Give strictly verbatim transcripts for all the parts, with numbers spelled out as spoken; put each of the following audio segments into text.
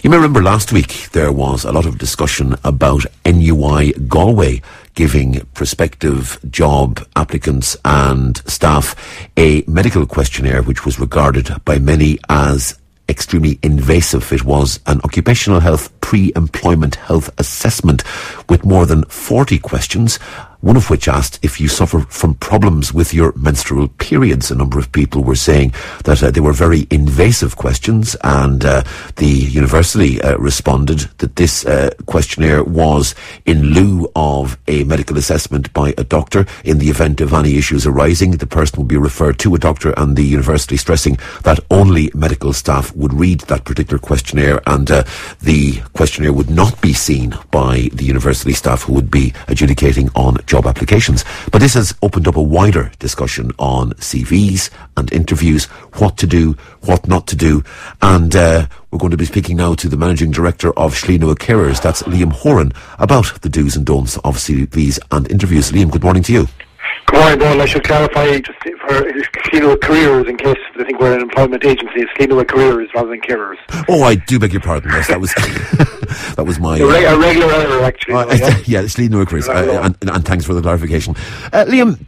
You may remember last week there was a lot of discussion about N U I Galway giving prospective job applicants and staff a medical questionnaire which was regarded by many as extremely invasive. It was an occupational health pre-employment health assessment with more than forty questions, one of which asked if you suffer from problems with your menstrual periods. A number of people were saying that uh, they were very invasive questions, and uh, the university uh, responded that this uh, questionnaire was in lieu of a medical assessment by a doctor. In the event of any issues arising, the person would be referred to a doctor, and the university stressing that only medical staff would read that particular questionnaire, and uh, the questionnaire would not be seen by the university staff who would be adjudicating on job applications. But this has opened up a wider discussion on C Vs and interviews, what to do, what not to do, and uh, we're going to be speaking now to the Managing Director of Slíonua Carers, that's Liam Horan, about the do's and don'ts of C Vs and interviews. Liam, good morning to you. Good morning, Donald. I should clarify just for Slíonua Careers, in case I think we're an employment agency, it's Slíonua Careers rather than carers. Oh, I do beg your pardon. Yes, that was that was my... A, reg- a regular error, actually. Uh, yeah, yeah Slíonua Careers, uh, and, and thanks for the clarification. Uh, Liam,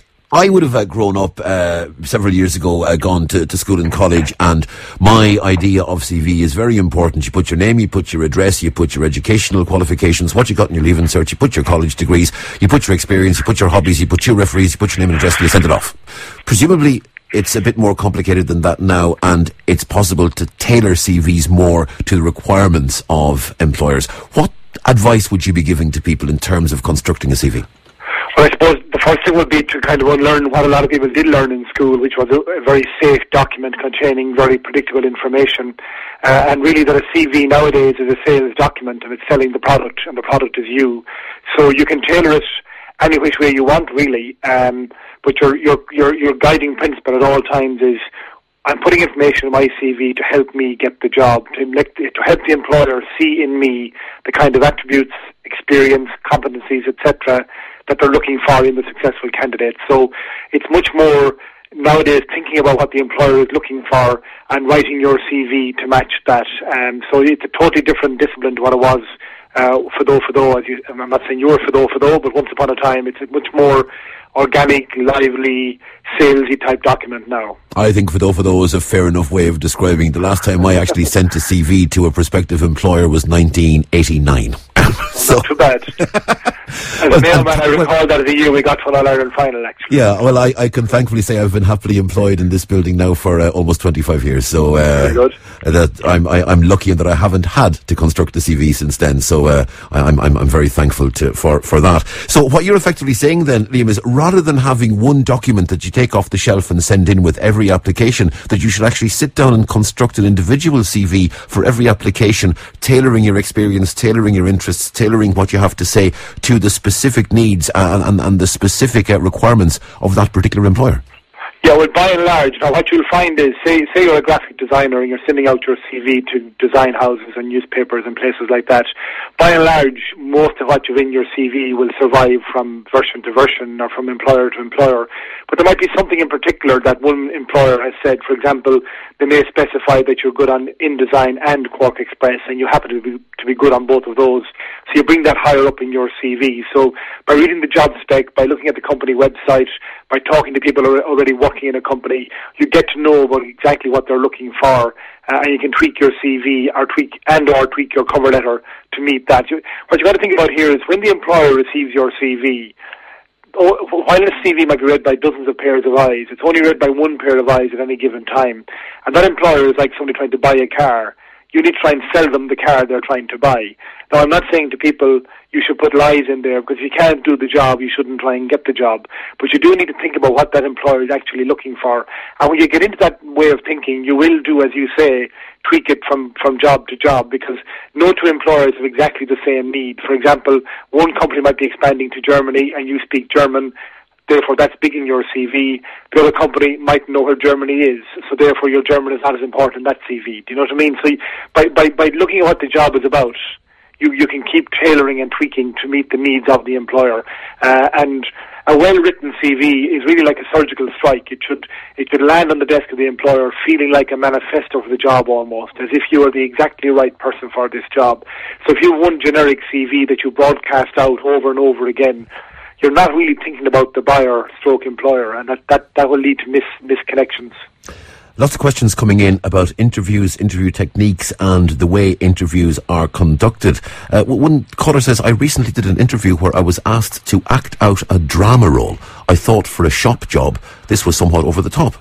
I would have uh, grown up uh, several years ago, uh, gone to, to school and college, and my idea of C V is very important. You put your name, you put your address, you put your educational qualifications, what you got in your leaving cert, you put your college degrees, you put your experience, you put your hobbies, you put your referees, you put your name and address, and you send it off. Presumably, it's a bit more complicated than that now, and it's possible to tailor C Vs more to the requirements of employers. What advice would you be giving to people in terms of constructing a C V? Well, I suppose the first thing would be to kind of unlearn what a lot of people did learn in school, which was a, a very safe document containing very predictable information. Uh, and really that a C V nowadays is a sales document, and it's selling the product, and the product is you. So you can tailor it any which way you want, really. Um, but your, your, your, your guiding principle at all times is, I'm putting information in my C V to help me get the job, to, to help the employer see in me the kind of attributes, experience, competencies, et cetera, that they're looking for in the successful candidate. So it's much more nowadays thinking about what the employer is looking for and writing your C V to match that. Um, so it's a totally different discipline to what it was uh, Fado Fado. As you, I'm not saying you were Fado Fado, but once upon a time it's a much more organic, lively, salesy type document now. I think Fado Fado is a fair enough way of describing. The last time I actually sent a C V to a prospective employer was nineteen eighty-nine. So not too bad. As well, a mailman, I recall well, that as a year we got to an All-Ireland final, actually. Yeah, well, I, I can thankfully say I've been happily employed in this building now for uh, almost twenty-five years. So uh, Very good. That I'm I, I'm lucky in that I haven't had to construct a C V since then. So uh, I, I'm I'm I'm very thankful to for for that. So what you're effectively saying then, Liam, is rather than having one document that you take off the shelf and send in with every application, that you should actually sit down and construct an individual C V for every application, tailoring your experience, tailoring your interests, tailoring what you have to say to the specific needs and, and, and the specific uh, requirements of that particular employer. Yeah, well, by and large, now what you'll find is, say, say you're a graphic designer and you're sending out your C V to design houses and newspapers and places like that. By and large, most of what you've in your C V will survive from version to version or from employer to employer. But there might be something in particular that one employer has said. For example, they may specify that you're good on InDesign and Quark Express, and you happen to be to be good on both of those. So you bring that higher up in your C V. So by reading the job spec, by looking at the company website, by talking to people who are already working in a company, you get to know about exactly what they're looking for, uh, and you can tweak your C V or tweak and or tweak your cover letter to meet that. You, what you got to think about here is when the employer receives your C V, oh, while a C V might be read by dozens of pairs of eyes, it's only read by one pair of eyes at any given time. And that employer is like somebody trying to buy a car. You need to try and sell them the car they're trying to buy. Now, I'm not saying to people you should put lies in there, because if you can't do the job, you shouldn't try and get the job. But you do need to think about what that employer is actually looking for. And when you get into that way of thinking, you will do, as you say, tweak it from, from job to job, because no two employers have exactly the same need. For example, one company might be expanding to Germany and you speak German, therefore that's big in your C V. The other company might know where Germany is, so therefore your German is not as important in that C V. Do you know what I mean? So by, by, by looking at what the job is about, you, you can keep tailoring and tweaking to meet the needs of the employer. Uh, and a well-written C V is really like a surgical strike. It should it should land on the desk of the employer feeling like a manifesto for the job almost, as if you are the exactly right person for this job. So if you have one generic C V that you broadcast out over and over again, you're not really thinking about the buyer stroke employer, and that, that, that will lead to mis misconnections. Lots of questions coming in about interviews, interview techniques and the way interviews are conducted. Uh, one caller says, I recently did an interview where I was asked to act out a drama role. I thought for a shop job this was somewhat over the top.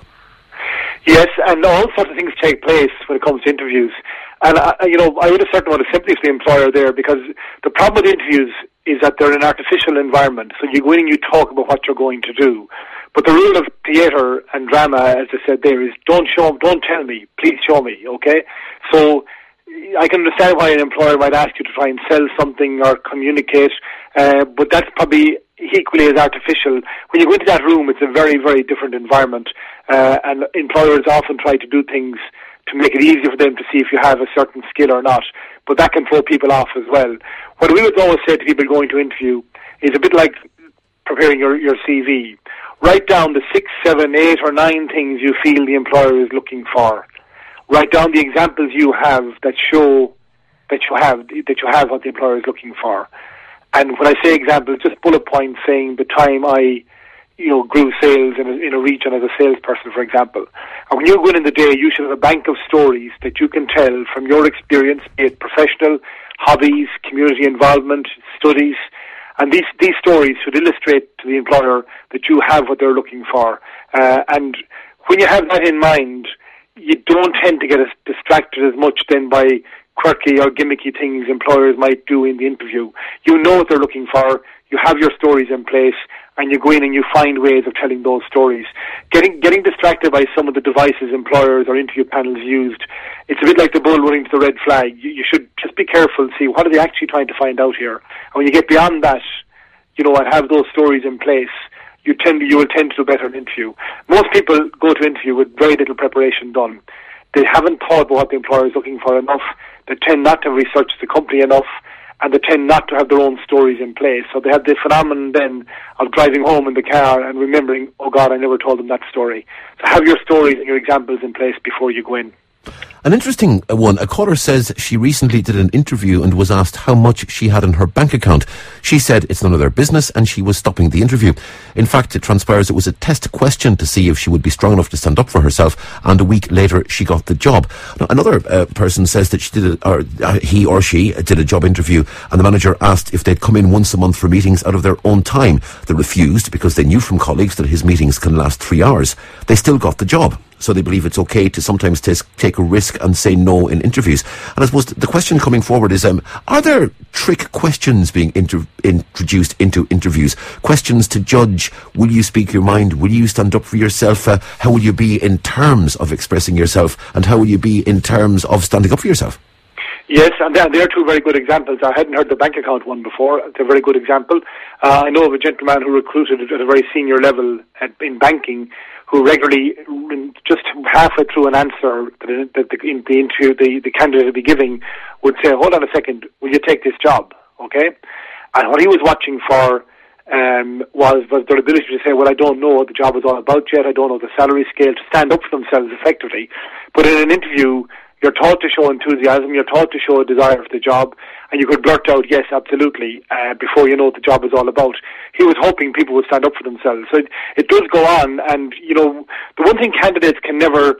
Yes, and all sorts of things take place when it comes to interviews. And, uh, you know, I would have certain amount of sympathy for the employer there, because the problem with interviews is that they're an artificial environment. So you go in and you talk about what you're going to do. But the rule of theatre and drama, as I said there, is don't show, don't tell me, please show me, okay? So I can understand why an employer might ask you to try and sell something or communicate, uh, but that's probably equally as artificial. When you go into that room, it's a very, very different environment, uh, and employers often try to do things to make it easier for them to see if you have a certain skill or not, but that can throw people off as well. What we would always say to people going to interview is a bit like preparing your, your C V. Write down the six, seven, eight or nine things you feel the employer is looking for. Write down the examples you have that show that you have that you have what the employer is looking for. And when I say examples, just bullet points saying the time I, you know, grew sales in a, in a region as a salesperson, for example. And when you go in in the day, you should have a bank of stories that you can tell from your experience, be it professional, hobbies, community involvement, studies. And these, these stories should illustrate to the employer that you have what they're looking for. Uh, and when you have that in mind, you don't tend to get as distracted as much then by quirky or gimmicky things employers might do in the interview. You know what they're looking for, you have your stories in place, and you go in and you find ways of telling those stories. Getting getting distracted by some of the devices employers or interview panels used, it's a bit like the bull running to the red flag. You, you should just be careful and see what are they actually trying to find out here. And when you get beyond that, you know, and have those stories in place, you tend you will tend to do better in interview. Most people go to interview with very little preparation done. They haven't thought about what the employer is looking for enough. They tend not to research the company enough, and they tend not to have their own stories in place. So they have the phenomenon then of driving home in the car and remembering, oh God, I never told them that story. So have your stories and your examples in place before you go in. An interesting one. A caller says she recently did an interview and was asked how much she had in her bank account. She said it's none of their business and she was stopping the interview. In fact, it transpires it was a test question to see if she would be strong enough to stand up for herself, and a week later she got the job. Now, another uh, person says that she did a, or uh, he or she did a job interview, and the manager asked if they'd come in once a month for meetings out of their own time. They refused because they knew from colleagues that his meetings can last three hours. They still got the job. So they believe it's okay to sometimes t- take a risk and say no in interviews. And I suppose the question coming forward is, um, are there trick questions being inter- introduced into interviews? Questions to judge, will you speak your mind? Will you stand up for yourself? Uh, how will you be in terms of expressing yourself? And how will you be in terms of standing up for yourself? Yes, and they're, they're two very good examples. I hadn't heard the bank account one before. It's a very good example. Uh, I know of a gentleman who recruited at a very senior level at, in banking, who regularly, just halfway through an answer that the, the, in the interview the, the candidate would be giving, would say, hold on a second, will you take this job? Okay? And what he was watching for um, was, was their ability to say, well, I don't know what the job is all about yet, I don't know the salary scale, to stand up for themselves effectively. But in an interview, you're taught to show enthusiasm, you're taught to show a desire for the job, and you could blurt out, yes, absolutely, uh, before you know what the job is all about. He was hoping people would stand up for themselves. So it, it does go on, and, you know, the one thing candidates can never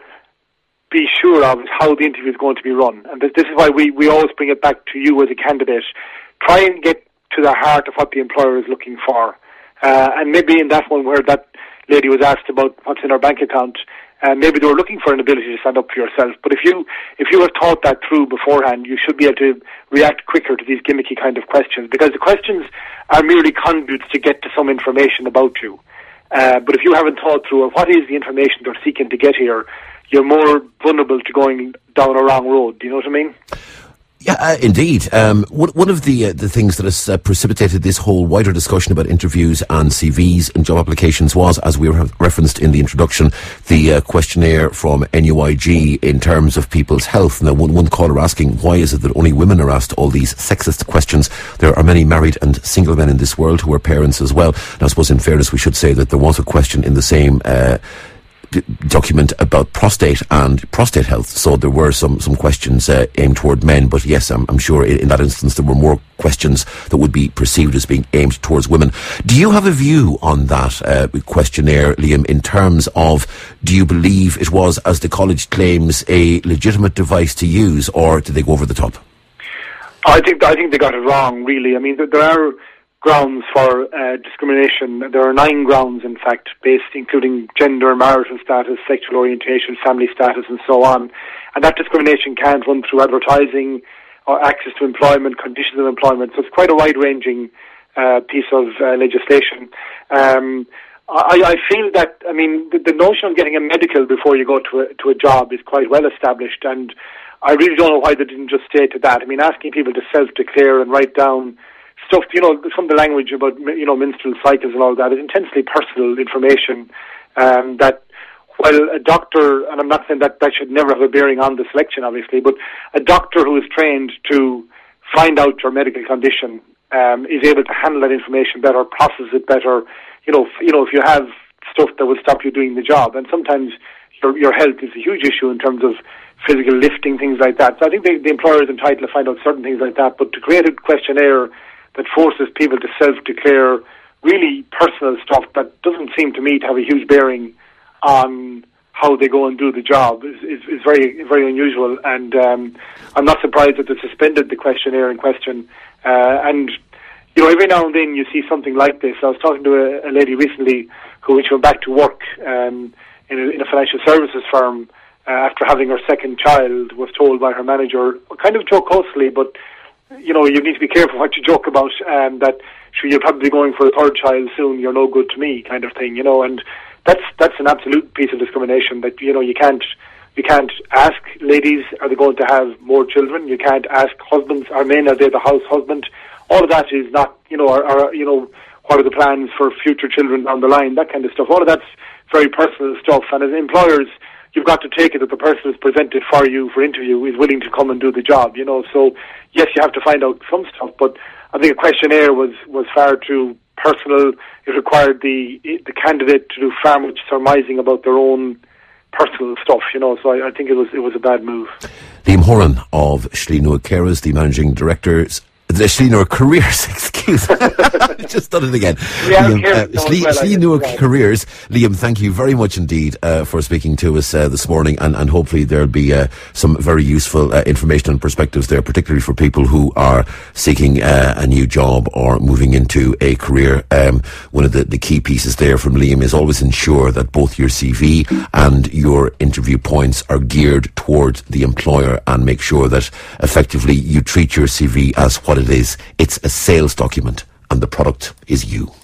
be sure of is how the interview is going to be run. And this, this is why we, we always bring it back to you as a candidate. Try and get to the heart of what the employer is looking for. Uh, and maybe in that one where that lady was asked about what's in her bank account, Uh, maybe they were looking for an ability to stand up for yourself. But if you if you were taught that through beforehand, you should be able to react quicker to these gimmicky kind of questions, because the questions are merely conduits to get to some information about you. Uh, but if you haven't thought through what is the information they're seeking to get here, you're more vulnerable to going down a wrong road. Do you know what I mean? Yeah, uh, indeed. Um, one, one of the uh, the things that has uh, precipitated this whole wider discussion about interviews and C Vs and job applications was, as we re- referenced in the introduction, the uh, questionnaire from N U I G in terms of people's health. Now, one, one caller asking, why is it that only women are asked all these sexist questions? There are many married and single men in this world who are parents as well. And I suppose in fairness we should say that there was a question in the same uh, document about prostate and prostate health, so there were some some questions uh, aimed toward men, but yes, I'm, I'm sure in, in that instance there were more questions that would be perceived as being aimed towards women. Do you have a view on that uh, questionnaire, Liam, in terms of, do you believe it was, as the college claims, a legitimate device to use, or did they go over the top? I think I think they got it wrong, really. I mean, there are grounds for uh, discrimination. There are nine grounds, in fact, based including gender, marital status, sexual orientation, family status, and so on. And that discrimination can't run through advertising or access to employment, conditions of employment. So it's quite a wide-ranging uh, piece of uh, legislation. Um, I, I feel that, I mean, the, the notion of getting a medical before you go to a, to a job is quite well established, and I really don't know why they didn't just stay to that. I mean, asking people to self-declare and write down stuff, you know, some of the language about, you know, menstrual cycles and all that is intensely personal information um, that, while a doctor, and I'm not saying that that should never have a bearing on the selection, obviously, but a doctor who is trained to find out your medical condition um, is able to handle that information better, process it better. You know, f- you know, if you have stuff that will stop you doing the job, and sometimes your your health is a huge issue in terms of physical lifting, things like that. So I think the, the employer is entitled to find out certain things like that, but to create a questionnaire that forces people to self-declare really personal stuff that doesn't seem to me to have a huge bearing on how they go and do the job is, is, is very, very unusual. And um, I'm not surprised that they suspended the questionnaire in question. Uh, and, you know, every now and then you see something like this. I was talking to a, a lady recently who, when she went back to work um, in, a, in a financial services firm uh, after having her second child, was told by her manager, kind of jocosely, but you know, you need to be careful what you joke about, um, that sure, you're probably going for a third child soon, you're no good to me, kind of thing, you know, and that's that's an absolute piece of discrimination that, you know, you can't you can't ask ladies, are they going to have more children? You can't ask husbands, are men, are they the house husband? All of that is not, you know, are, are you know, what are the plans for future children down the line, that kind of stuff. All of that's very personal stuff, and as employers, you've got to take it that the person who's presented for you for interview is willing to come and do the job, you know. So, yes, you have to find out some stuff, but I think a questionnaire was, was far too personal. It required the the candidate to do far much surmising about their own personal stuff, you know. So I, I think it was it was a bad move. Liam Horan of Slínua Carers, the managing director. The Slínua Careers, excuse me. Just done it again. Yeah, Liam, uh, Slínua well, Careers. Liam, thank you very much indeed uh, for speaking to us uh, this morning, and, and hopefully there'll be uh, some very useful uh, information and perspectives there, particularly for people who are seeking uh, a new job or moving into a career. Um, one of the, the key pieces there from Liam is always ensure that both your C V and your interview points are geared towards the employer, and make sure that effectively you treat your C V as what it is. It's a sales document, and the product is you.